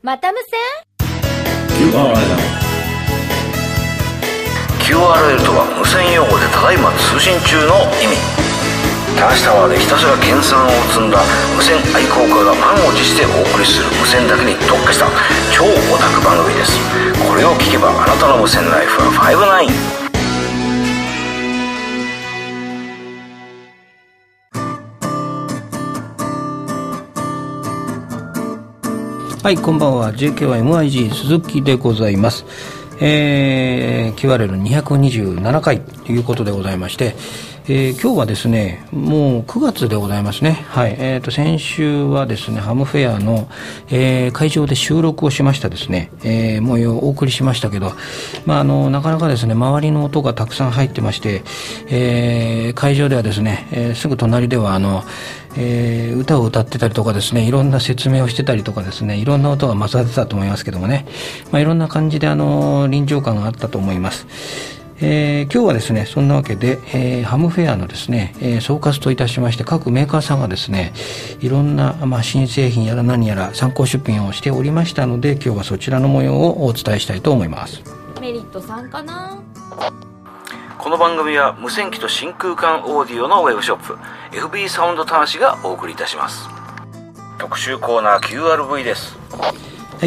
また無線 QRL とは無線用語でただいま通信中の意味。田無タワーでひたすら研鑽を積んだ無線愛好家が満を持してお送りする無線だけに特化した超オタク番組です。これを聞けばあなたの無線ライフは59。 はい、こんばんは。 JKYMIG 鈴木でございます。QRL227 回ということでございまして、今日はですね、もう9月でございますね。はい。先週はですね、ハムフェアの、会場で収録をしましたですね、模様をお送りしましたけど、なかなかですね、周りの音がたくさん入ってまして、会場ではですね、すぐ隣では歌を歌ってたりとかですね、いろんな説明をしてたりとかですね、いろんな音が混ざってたと思いますけどもね、いろんな感じで臨場感があったと思います。今日はですね、そんなわけで、ハムフェアのですね、総括といたしまして、各メーカーさんがですね、いろんな、新製品やら何やら参考出品をしておりましたので、今日はそちらの模様をお伝えしたいと思います。 メリットさんかな。 この番組は無線機と真空管オーディオのウェブショップ FB サウンド端子がお送りいたします。特集コーナー QRV です。 はい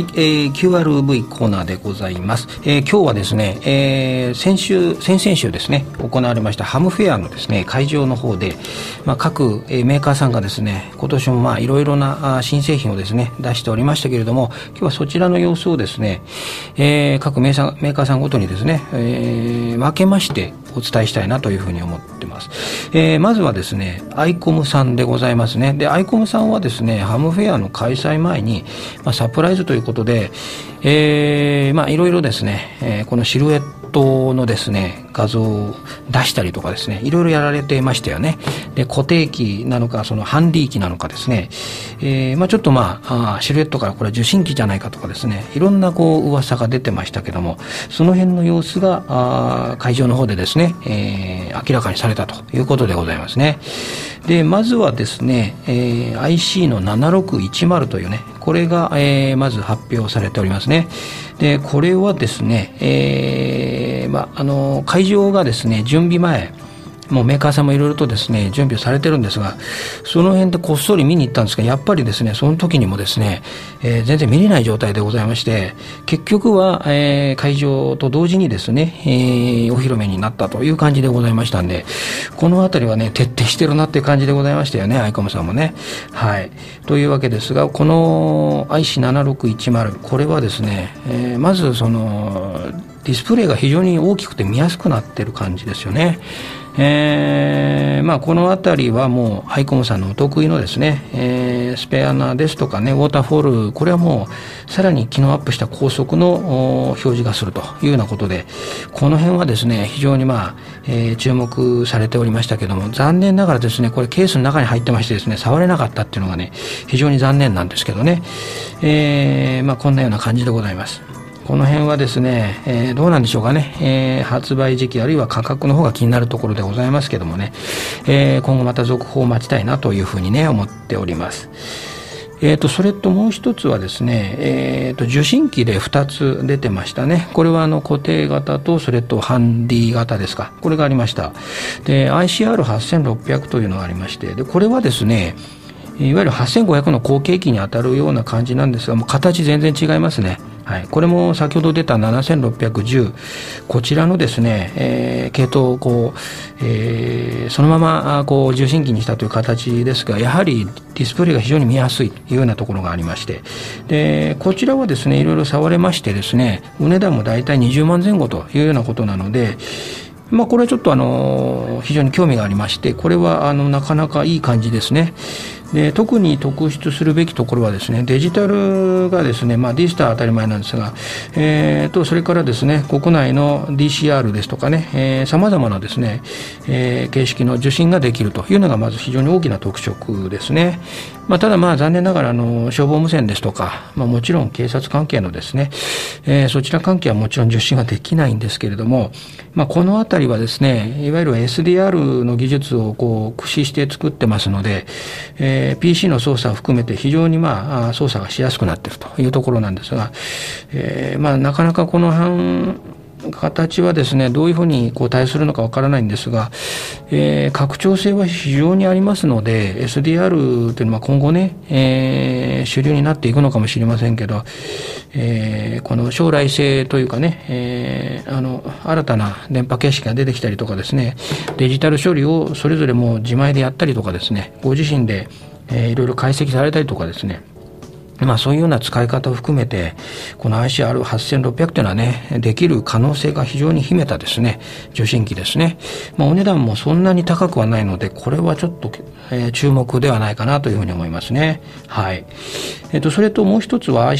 、QRV コーナーでございます。今日はですね、先々週ですね、行われましたハムフェアのですね、会場の方で、各、メーカーさんがですね、今年もいろいろな新製品をですね、出しておりましたけれども、今日はそちらの様子をですね、各メーカーさんごとにですね、分けましてお伝えしたいなというふうに思ってます。まずはですね、アイコムさんでございますね。で、アイコムさんはですね、ハムフェアの開催前に、サプライズということで、いろいろですね、このシルエットのですね、画像を出したりとかですね、いろいろやられてましたよね。で、固定機なのか、そのハンディ機なのかですね、ちょっとシルエットからこれは受信機じゃないかとかですね、いろんな噂が出てましたけども、その辺の様子が会場の方でですね、明らかにされたということでございますね。で、まずはですね、IC の7610というね、これが、まず発表されておりますね。で、これはですね、会場がですね、準備前、もうメーカーさんもいろいろとですね、準備をされてるんですが、その辺でこっそり見に行ったんですが、やっぱりですね、その時にもですね、全然見れない状態でございまして、結局は、会場と同時にですね、お披露目になったという感じでございましたんで、このあたりはね、徹底してるなっていう感じでございましたよね、アイコムさんもね。はい。というわけですが、この IC7610、これはですね、まずその、ディスプレイが非常に大きくて見やすくなってる感じですよね。このあたりはもうアイコムさんのお得意のですね、スペアナですとかね、ウォーターフォール、これはもうさらに機能アップした高速の表示がするというようなことで、この辺はですね、非常に注目されておりましたけども、残念ながらですね、これケースの中に入ってましてですね、触れなかったっていうのがね、非常に残念なんですけどね、こんなような感じでございます。この辺はですね、どうなんでしょうかね、発売時期あるいは価格の方が気になるところでございますけどもね、今後また続報を待ちたいなというふうにね、思っております。それともう一つはですね、受信機で2つ出てましたね。これは固定型と、それとハンディ型ですか。これがありました。で、ICR8600 というのがありまして、で、これはですね、いわゆる8500の後継機に当たるような感じなんですが、もう形全然違いますね。はい。これも先ほど出た7610、こちらのですね、系統をそのまま受信機にしたという形ですが、やはりディスプレイが非常に見やすいというようなところがありまして、で、こちらはですね、いろいろ触れましてですね、お値段もだいたい20万前後というようなことなので、これはちょっと非常に興味がありまして、これはなかなかいい感じですね。で、特に特筆するべきところはですね、デジタルがですね、ディスター当たり前なんですが、それからですね、国内の DCR ですとかね、様々なですね、形式の受信ができるというのがまず非常に大きな特色ですね。 ただ残念ながら消防無線ですとか、もちろん警察関係のですね、そちら関係はもちろん受信はできないんですけれども、このあたりはですね、いわゆる SDR の技術を駆使して作ってますので、PC の操作を含めて非常に操作がしやすくなっているというところなんですが、なかなかこの形はですね、どういうふうに対するのかわからないんですが、拡張性は非常にありますので、SDR というのは今後ね、主流になっていくのかもしれませんけど、この将来性というかね、新たな電波形式が出てきたりとかですね、デジタル処理をそれぞれもう自前でやったりとかですね、ご自身で、いろいろ解析されたりとかですね、そういうような使い方を含めて、この ICR8600 というのはね、できる可能性が非常に秘めたですね、受信機ですね。お値段もそんなに高くはないので、これはちょっと、注目ではないかなというふうに思いますね。はい。それともう一つは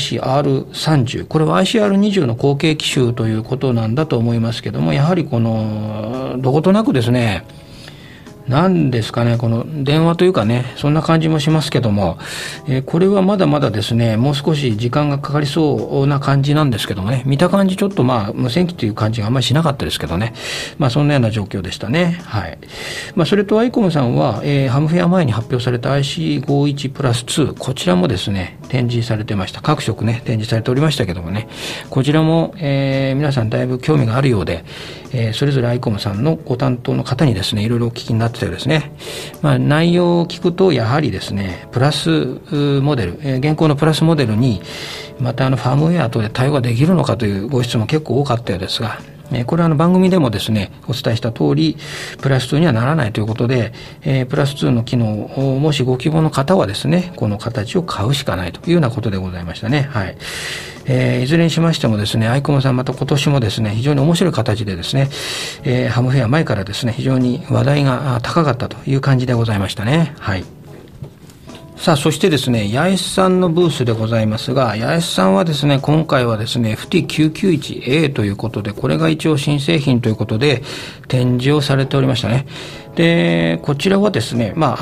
ICR30。これは ICR20 の後継機種ということなんだと思いますけども、やはりこの、どことなくですね、なんですかね、この電話というかね、そんな感じもしますけども、これはまだまだですね、もう少し時間がかかりそうな感じなんですけどもね、見た感じちょっと無線機という感じがあんまりしなかったですけどね、そんなような状況でしたね。はい。それとアイコムさんは、ハムフェア前に発表された IC51 プラス2、こちらもですね、展示されてました。各色ね、展示されておりましたけどもね、こちらも、皆さんだいぶ興味があるようで、それぞれアイコムさんのご担当の方にですね、いろいろお聞きになっててですね、内容を聞くとやはりですね、プラスモデル、現行のプラスモデルにまたファームウェア等で対応ができるのかというご質問結構多かったようですが、これは番組でもですね、お伝えした通り、プラス2にはならないということで、プラス2の機能をもしご希望の方はですね、この形を買うしかないというようなことでございましたね。はい。いずれにしましてもですね、アイコムさんまた今年もですね、非常に面白い形でですね、ハムフェア前からですね、非常に話題が高かったという感じでございましたね。はい。さあ、そしてですね、八重洲さんのブースでございますが、八重洲さんはですね、今回はですね、FT991A ということで、これが一応新製品ということで、展示をされておりましたね。で、こちらはですね、前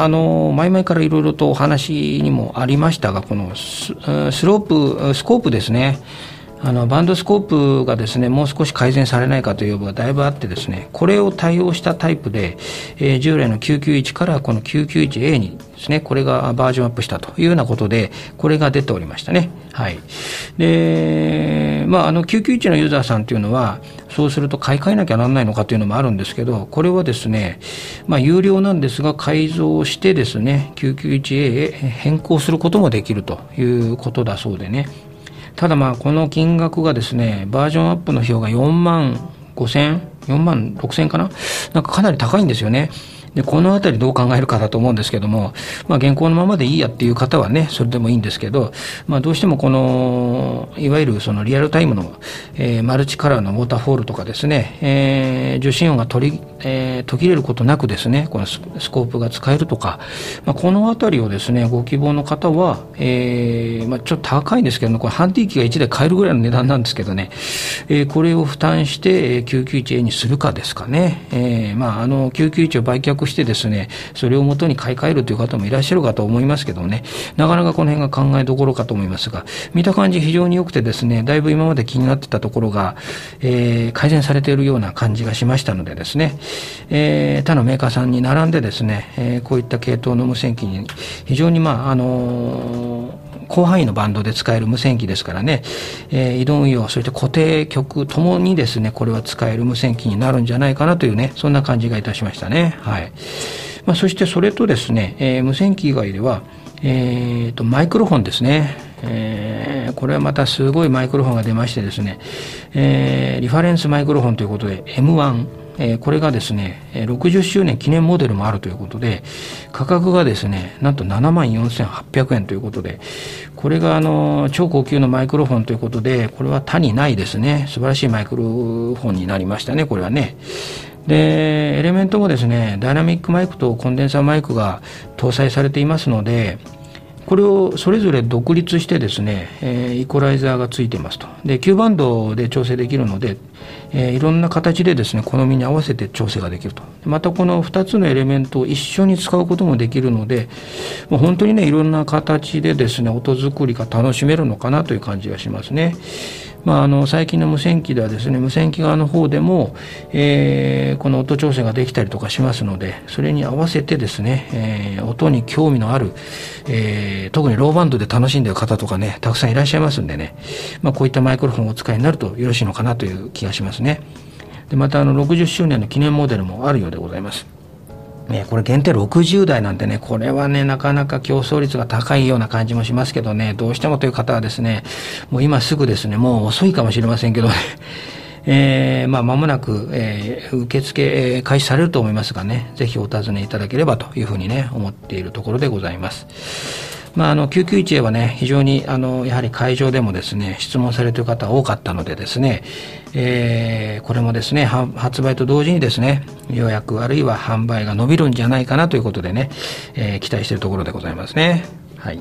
々からいろいろとお話にもありましたが、このスコープですね、バンドスコープがですね、もう少し改善されないかという要望がだいぶあってですね、これを対応したタイプで、従来の991からこの 991A にですね、これがバージョンアップしたというようなことで、これが出ておりましたね。はい。で、991のユーザーさんというのは、そうすると買い替えなきゃならないのかというのもあるんですけど、これはですね、有料なんですが改造してですね、991A へ変更することもできるということだそうでね。ただこの金額がですね、バージョンアップの費用が45,000、46,000かな、かなり高いんですよね。で、このあたりどう考えるかだと思うんですけども、現行のままでいいやっていう方はね、それでもいいんですけど、どうしてもこの、いわゆるそのリアルタイムの、マルチカラーのウォーターフォールとかですね、受信音が途切れることなくですね、このスコープが使えるとか、このあたりをですね、ご希望の方は、ちょっと高いんですけども、これハンディ機が1台買えるぐらいの値段なんですけどね、これを負担して 991A にするかですかね。991を売却してですね、それを元に買い替えるという方もいらっしゃるかと思いますけどね、なかなかこの辺が考えどころかと思いますが、見た感じ非常に良くてですね、だいぶ今まで気になってたところが、改善されているような感じがしましたのでですね、他のメーカーさんに並んでですね、こういった系統の無線機に非常に広範囲のバンドで使える無線機ですからね、移動運用、そして固定局ともにですね、これは使える無線機になるんじゃないかなというね、そんな感じがいたしましたね。はい。そしてそれとですね、無線機以外では、マイクロフォンですね。これはまたすごいマイクロフォンが出ましてですね、リファレンスマイクロフォンということで M1、これがですね、60周年記念モデルもあるということで、価格がですね、なんと 74,800 円ということで、これが超高級のマイクロフォンということで、これは他にないですね、素晴らしいマイクロフォンになりましたね、これはね。で、エレメントもですね、ダイナミックマイクとコンデンサーマイクが搭載されていますので、 これをそれぞれ独立してですね、イコライザーがついていますと。で、Q バンドで調整できるので、いろんな形でですね、好みに合わせて調整ができると。またこの2つのエレメントを一緒に使うこともできるので、もう本当にね、いろんな形でですね、音作りが楽しめるのかなという感じがしますね。最近の無線機ではですね、無線機側の方でも、この音調整ができたりとかしますので、それに合わせてですね、音に興味のある、特にローバンドで楽しんでいる方とかね、たくさんいらっしゃいますんでね、こういったマイクロフォンをお使いになるとよろしいのかなという気がしますね。で、また60周年の記念モデルもあるようでございます。これ限定60台なんてね、これはね、なかなか競争率が高いような感じもしますけどね、どうしてもという方はですね、もう今すぐですね、もう遅いかもしれませんけどね、間もなく、受付、開始されると思いますがね、ぜひお尋ねいただければというふうにね、思っているところでございます。991A はね、非常にやはり会場でもですね、質問されている方多かったのでですね、これもですね、発売と同時にですね、予約あるいは販売が伸びるんじゃないかなということでね、期待しているところでございますね。はい。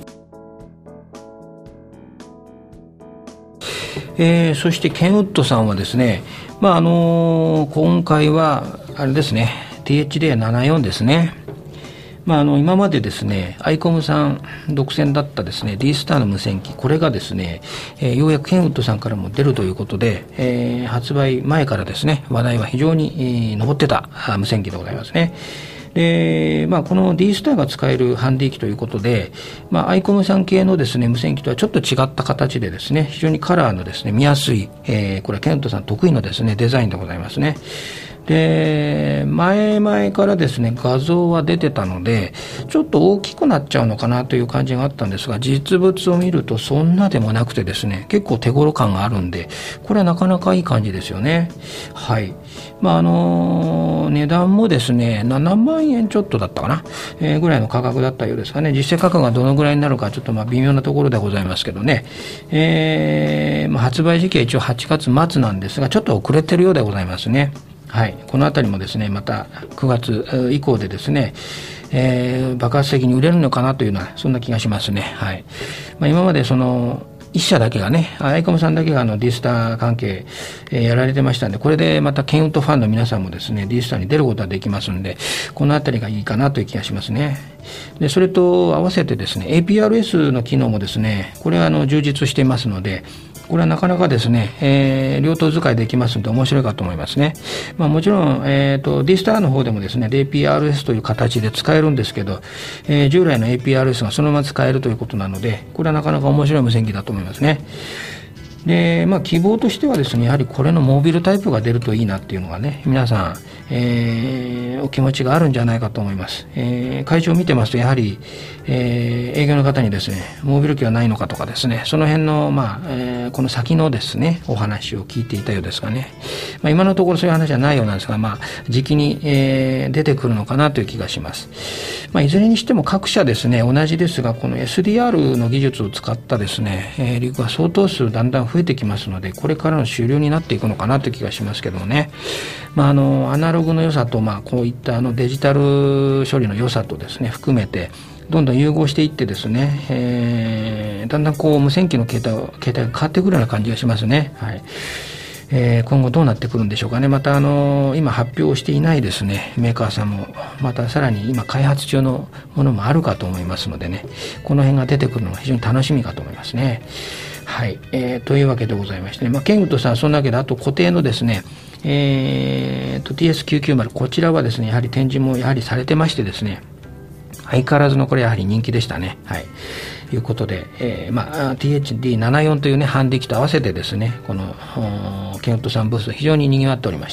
そしてケンウッドさんはですね、今回はあれですね、THD74 ですね。今までですね、アイコムさん独占だったですね、D スターの無線機、これがですね、ようやくケンウッドさんからも出るということで、発売前からですね、話題は非常に、上ってた無線機でございますね。で、この D スターが使えるハンディ機ということで、アイコムさん系のですね、無線機とはちょっと違った形でですね、非常にカラーのですね、見やすい、これはケンウッドさん得意のですね、デザインでございますね。で、前々からですね、画像は出てたので、ちょっと大きくなっちゃうのかなという感じがあったんですが、実物を見るとそんなでもなくてですね、結構手頃感があるんで、これはなかなかいい感じですよね。はい。値段もですね、7万円ちょっとだったかな、ぐらいの価格だったようですかね。実際価格がどのぐらいになるかちょっと微妙なところでございますけどね。発売時期は一応8月末なんですが、ちょっと遅れてるようでございますね。はい、このあたりもですね、また9月以降でですね、爆発的に売れるのかなというような、そんな気がしますね。はい。今までその一社だけがね、アイコムさんだけがD スター関係、やられてましたんで、これでまたケンウッドファンの皆さんもですね、D スターに出ることができますんで、このあたりがいいかなという気がしますね。で、それと合わせてですね、APRS の機能もですね、これは充実していますので、これはなかなかですね、両党使いできますので面白いかと思いますね。もちろん、D スターの方でもですね、APRS という形で使えるんですけど、従来の APRS がそのまま使えるということなので、これはなかなか面白い無線機だと思いますね。で、希望としてはですね、やはりこれのモービルタイプが出るといいなっていうのがね、皆さん、お気持ちがあるんじゃないかと思います。会場を見てますと、やはり、営業の方にですね、モービル機はないのかとかですね、その辺の、この先のですね、お話を聞いていたようですがね、今のところそういう話はないようなんですが、時期に、出てくるのかなという気がします。いずれにしても各社ですね、同じですが、この SDR の技術を使ったですね、リグが相当数だんだん増えてきますので、これからの主流になっていくのかなという気がしますけどもね。アナログの良さと、こういったデジタル処理の良さとですね、含めて、どんどん融合していってですね、だんだん無線機の形態が変わってくるような感じがしますね。はい。今後どうなってくるんでしょうかね。また今発表していないですね、メーカーさんもまたさらに今開発中のものもあるかと思いますのでね、この辺が出てくるのが非常に楽しみかと思いますね。はい。というわけでございまして、ケンウッドさんはそんなわけで、あと固定のですね、TS990、こちらはですね、やはり展示もやはりされてましてですね、相変わらずのこれやはり人気でしたね。はい。いうことで、THD74 というね、ハンディ機と合わせてですね、この、ケンウッドさんブース非常に賑わっておりました。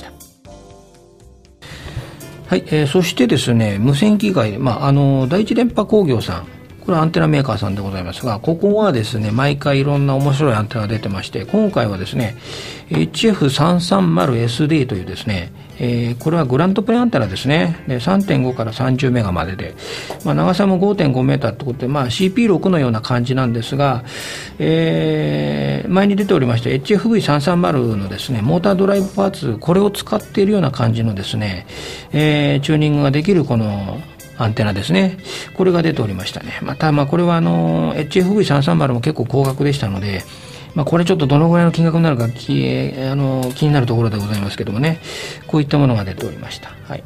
はい。そしてですね、無線機以外で、第一電波工業さん、これはアンテナメーカーさんでございますが、ここはですね、毎回いろんな面白いアンテナが出てまして、今回はですね、HF330SD というですね、これはグラントプレアンテナですね。で、3.5 から30メガまでで、長さも 5.5 メーターってことで、CP6 のような感じなんですが、前に出ておりました HFV330 のですね、モータードライブパーツ、これを使っているような感じのですね、チューニングができるこのアンテナですね。これが出ておりましたね。また、これはHFV330 も結構高額でしたので、これちょっとどのぐらいの金額になるか気になるところでございますけどもね、こういったものが出ておりました。はい。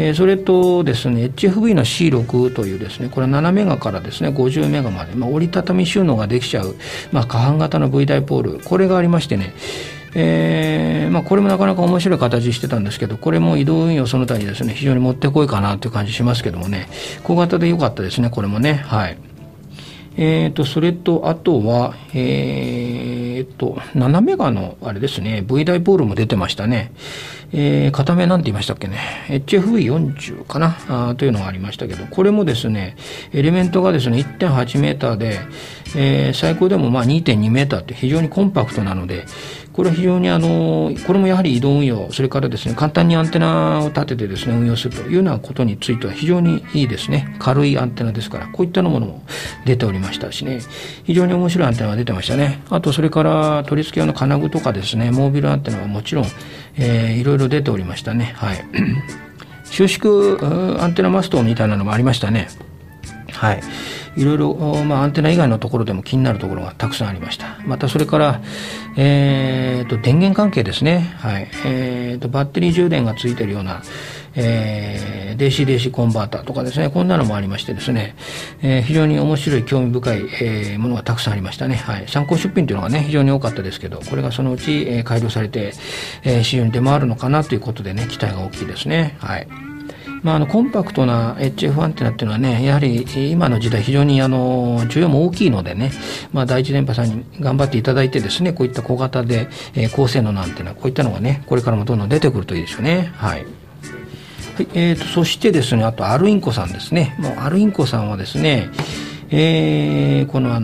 それとですね、HFV の C6 というですね、これは7メガからですね、50メガまで、折りたたみ収納ができちゃう、可搬型の V ダイポール、これがありましてね、これもなかなか面白い形してたんですけど、これも移動運用その他にですね、非常にもってこいかなという感じしますけどもね、小型で良かったですね、これもね。はい。それと、あとは、7メガの、あれですね、V ダイポールも出てましたね。片目なんて言いましたっけね。HFV40 かなというのがありましたけど、これもですね、エレメントがですね、1.8 メーターで、最高でも2.2 メーターって非常にコンパクトなので、これは非常にこれもやはり移動運用、それからですね、簡単にアンテナを立ててですね、運用するというようなことについては非常にいいですね。軽いアンテナですから、こういったものも出ておりましたしね、非常に面白いアンテナが出てましたね。あと、それから取り付け用の金具とかですね、モービルアンテナはもちろん、いろいろ出ておりましたね。はい。収縮アンテナマストみたいなのもありましたね。はい。いろいろ、アンテナ以外のところでも気になるところがたくさんありました。またそれから、電源関係ですね。はい。バッテリー充電がついているような、DC-DC コンバーターとかですね、こんなのもありましてですね、非常に面白い興味深い、ものがたくさんありましたね。はい。参考出品というのがね、非常に多かったですけど、これがそのうち、改良されて、市場に出回るのかなということでね、期待が大きいですね。はい。コンパクトな HF アンテナっていうのはね、やはり今の時代非常に需要も大きいのでね、第一電波さんに頑張っていただいてですね、こういった小型で、高性能なアンテナ、こういったのがね、これからもどんどん出てくるといいですよね。はい。はい、そしてですね、あとアルインコさんですね。アルインコさんはですね、この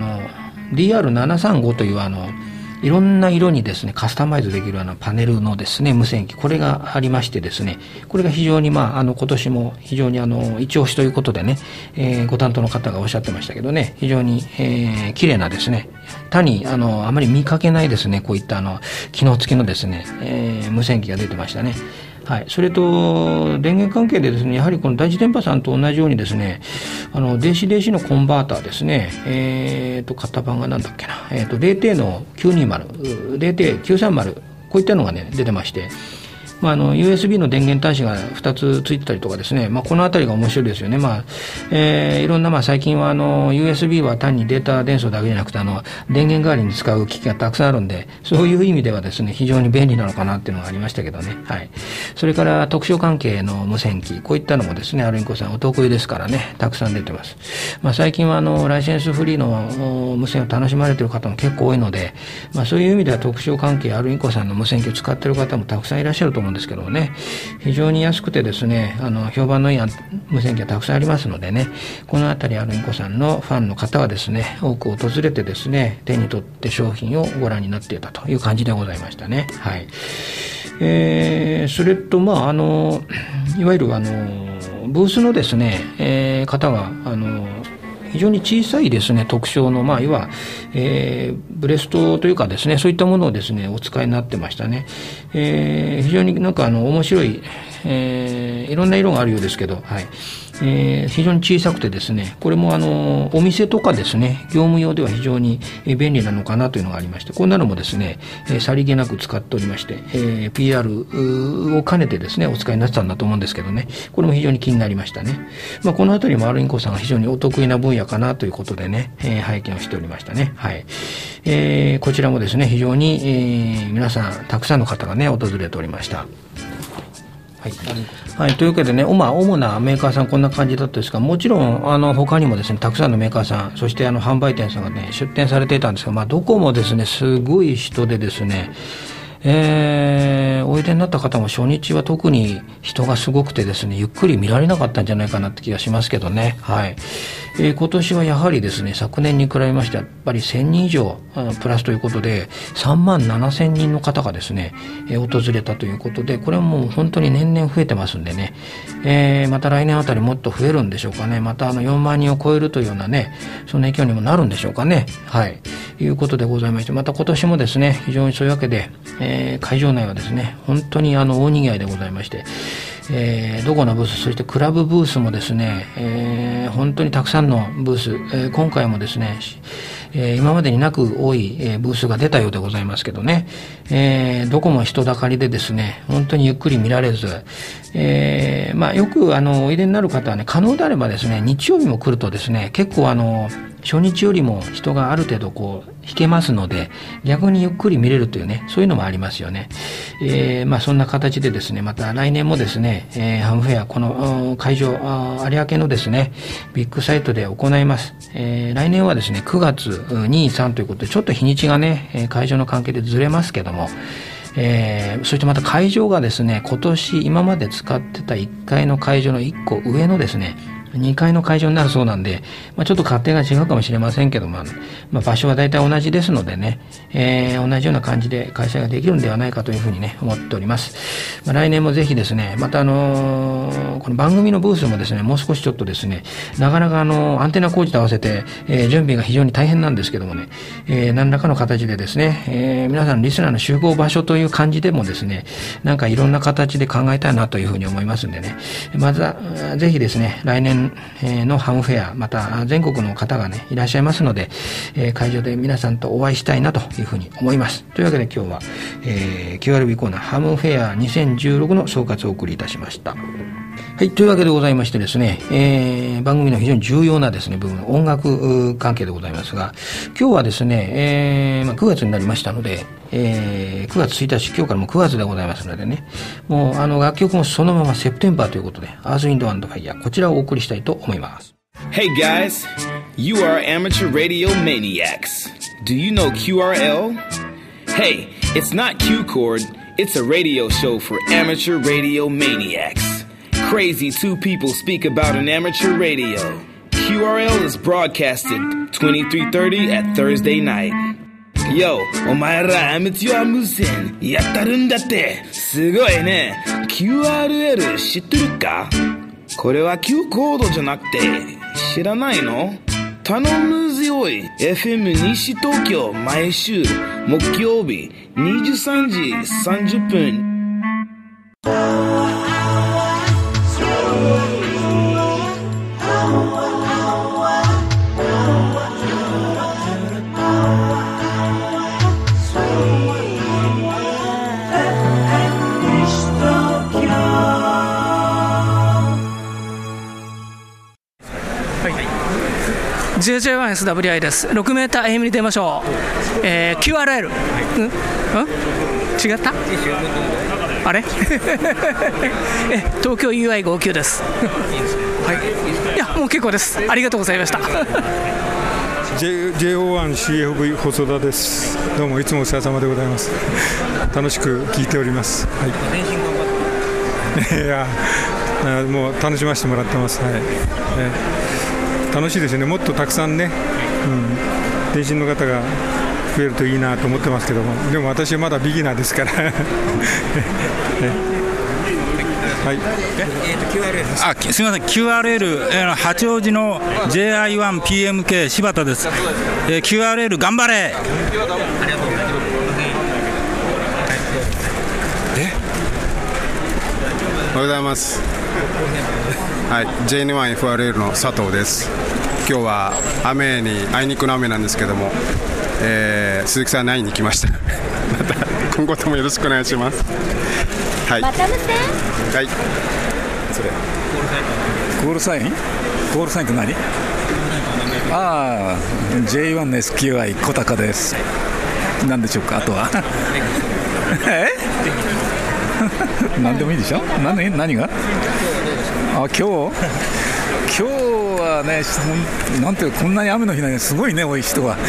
DR735 といういろんな色にですね、カスタマイズできるパネルのですね、無線機、これがありましてですね、これが非常に今年も非常に一押しということでね、ご担当の方がおっしゃってましたけどね、非常に、綺麗なですね、他にあまり見かけないですね、こういった機能付きのですね、無線機が出てましたね。はい。それと、電源関係でですね、やはりこの第一電波さんと同じようにですね、DC-DC のコンバーターですね、型番がなんだっけな、0T の920、0T 930、こういったのがね、出てまして、USB の電源端子が2つついてたりとかですね、このあたりが面白いですよね。いろんな、最近はUSB は単にデータ伝送だけじゃなくて、電源代わりに使う機器がたくさんあるんで、そういう意味ではですね、非常に便利なのかなっていうのがありましたけどね。はい。それから、特殊関係の無線機、こういったのもですね、アルインコさんお得意ですからね、たくさん出てます。最近はライセンスフリーの無線を楽しまれている方も結構多いので、そういう意味では特殊関係、アルインコさんの無線機を使っている方もたくさんいらっしゃると思うんですけどもね、非常に安くてですね、評判のいい無線機がたくさんありますのでね、このあたりアルインコさんのファンの方はですね、多く訪れてですね、手に取って商品をご覧になっていたという感じでございましたね。はい。それといわゆるブースのですね、方が非常に小さいですね、特徴の、いわブレストというかですね、そういったものをですね、お使いになってましたね。非常に面白い、いろんな色があるようですけど、はい。非常に小さくてですね、これもお店とかですね、業務用では非常に便利なのかなというのがありまして、こんなのもですね、さりげなく使っておりまして、PR を兼ねてですね、お使いになってたんだと思うんですけどね、これも非常に気になりましたね。このあたりもアルインコさんが非常にお得意な分野かなということでね、拝見をしておりましたね。はい。こちらもですね、非常に、皆さん、たくさんの方がね、訪れておりました。はい。はい。というわけでね、主なメーカーさんこんな感じだったんですが、もちろん、他にもですね、たくさんのメーカーさん、そして販売店さんがね、出店されていたんですが、どこもですね、すごい人でですね、おいでになった方も初日は特に人がすごくてですね、ゆっくり見られなかったんじゃないかなって気がしますけどね。はい。今年はやはりですね、昨年に比べましてやっぱり1000人以上プラスということで、37,000人の方がですね、訪れたということで、これはもう本当に年々増えてますんでね、また来年あたりもっと増えるんでしょうかね。また4万人を超えるというようなね、そんな勢いにもなるんでしょうかね。はい。いうことでございまして、また今年もですね、非常にそういうわけで、会場内はですね、本当に大賑わいでございまして、 どこのブース、そしてクラブブースもですね、本当にたくさんのブース、今回もですね、今までになく多い、ブースが出たようでございますけどね、どこも人だかりでですね、本当にゆっくり見られず、よくおいでになる方はね、可能であればですね、日曜日も来るとですね、結構初日よりも人がある程度引けますので、逆にゆっくり見れるというね、そういうのもありますよね。そんな形でですね、また来年もですね、ハムフェア、この会場、有明のですね、ビッグサイトで行います。来年はですね、9月2、3ということで、ちょっと日にちがね、会場の関係でずれますけども、そしてまた会場がですね、今年今まで使ってた1階の会場の1個上のですね、2階の会場になるそうなんで、ちょっと勝手が違うかもしれませんけども、場所は大体同じですのでね、同じような感じで開催ができるんではないかというふうにね、思っております。来年もぜひですね、またこの番組のブースもですね、もう少しちょっとですね、なかなかアンテナ工事と合わせて、準備が非常に大変なんですけどもね、何らかの形でですね、皆さんリスナーの集合場所という感じでもですね、なんかいろんな形で考えたいなというふうに思いますんでね、まずはぜひですね、来年のハムフェア、また全国の方がね、いらっしゃいますので、会場で皆さんとお会いしたいなというふうに思います。というわけで今日は、QRB コーナーハムフェア2016の総括をお送りいたしました。はい、というわけでございましてですね、番組の非常に重要なですね、部分、音楽関係でございますが、今日はですね、9月になりましたので、9月1日、今日からもう9月でございますのでね、もう楽曲もそのままセプテンバーということで、アース・ウィンド・アンド・ファイヤー、こちらをお送りしたいと思います。 Hey guys, you are amateur radio maniacs. Do you know QRL? Hey, it's not Q-Chord, it's a radio show for amateur radio maniacs.Crazy two people speak about an amateur radio. QRL is broadcasted 23:30 at Thursday night. Yo, お前らアマチュア無線やったるんだって。すごいね。QRL 知ってるか？これは Q コードじゃなくて知らないの？頼むぜおい。FM 西東京毎週木曜日23時30分。 JJ1SWI です。6メーター AM に出ましょう。QRL、違った？あれ？東京 UI59 です。はい。いや、もう結構です。ありがとうございました。 JO1CFV 細田です。どうもいつもお世話様でございます。楽しく聞いております。はい。いや、もう楽しませてもらってます。はい。楽しいですね。もっとたくさんね、電信の方が増えるといいなと思ってますけども、でも私はまだビギナーですから。はい。 すみません、QRL、八王子の JI1PMK 柴田です。QRL 頑張れ。 おはようございます。はい、JN1FRL の佐藤です。今日は雨にあいにくの雨なんですけども、鈴木さんに会いに来ました。また今後ともよろしくお願いします。はい。 また無線？ はい。それ。 コールサイン？コールサインって何？J1 の SQI 小高です。何でしょうか、あとは。何でもいいでしょ。何が？今日はね、なんていうこんなに雨の日なんですごいね、多い人が。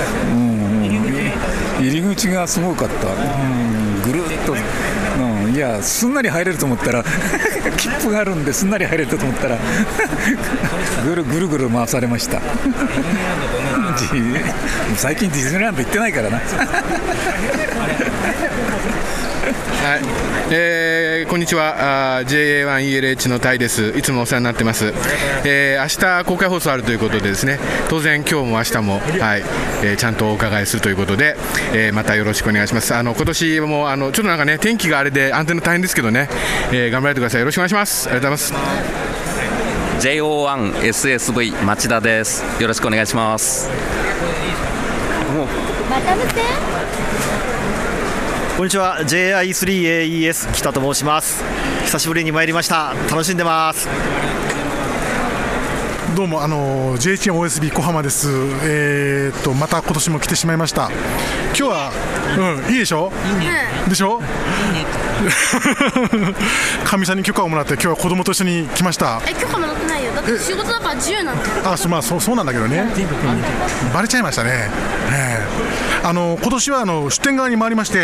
入り口がすごかった。ぐるっと、いやすんなり入れると思ったら切符があるんですんなり入れると思ったらぐるぐる回されました。 最近ディズニーランド行ってないからなはい、こんにちは。JA1ELH のタイです。いつもお世話になってます。明日公開放送あるということでですね、当然今日も明日も、はいちゃんとお伺いするということで、またよろしくお願いします。今年もちょっとなんかね、天気があれでアンテナ大変ですけどね、頑張られてください。よろしくお願いします。ありがとうございます。 JO1SSV 町田です。よろしくお願いします。 また無線。 こんにちは。 JI3AES 北と申します。久しぶりに参りました。楽しんでます。 どうもJH1OSB 小浜です。また今年も来てしまいました。今日はいいでしょ、でしょかみさんに許可をもらって今日は子供と一緒に来ました。 許可もらってないよ。だって仕事だから自由なんだよ。 まあそうなんだけどね、バレちゃいましたね。今年は出店側に回りまして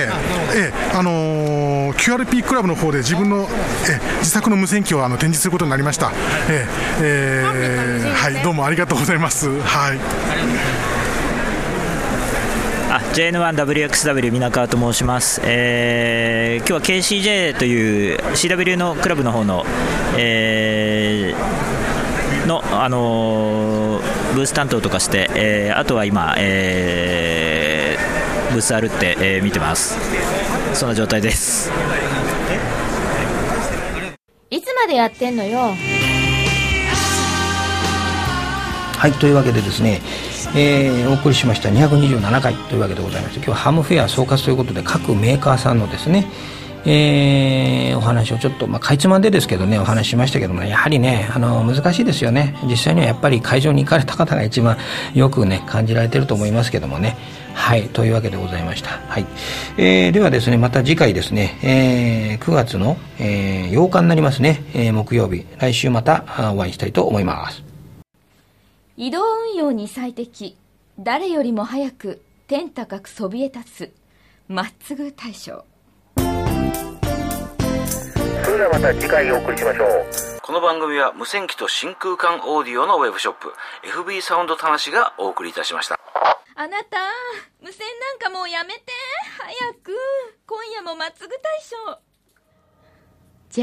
、QRP クラブの方で自分の自作の無線機を展示することになりました。はい、どうもありがとうございます。はい。 JN1WXW 皆川と申します。今日は KCJ という CW のクラブの方の、ブース担当とかして、あとは今、ブース歩って、見てます。そんな状態です。 いつまでやってんのよ。 はい、というわけでですね、お送りしました227回というわけでございまして、今日はハムフェア総括ということで各メーカーさんのですね、お話をちょっと、かいつまんでですけどねお話ししましたけども、やはりね難しいですよね。実際にはやっぱり会場に行かれた方が一番よくね感じられてると思いますけどもね。はい、というわけでございました。はい、ではですね、また次回ですね、9月の、8日になりますね、木曜日、来週またお会いしたいと思います。 移動運用に最適、誰よりも早く天高くそびえ立つまっつぐ大将。 それではまた次回お送りしましょう。この番組は無線機と真空管オーディオのウェブショップ FB サウンド田無がお送りいたしました。 あなた無線なんかもうやめて、早く。今夜もまっつぐ大将。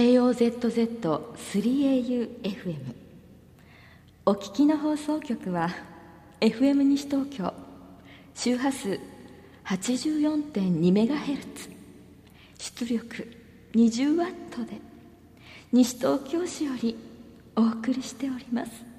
JOZZ3AUFM、 お聞きの放送局は FM 西東京周波数 84.2MHz、 出力20ワットで西東京市よりお送りしております。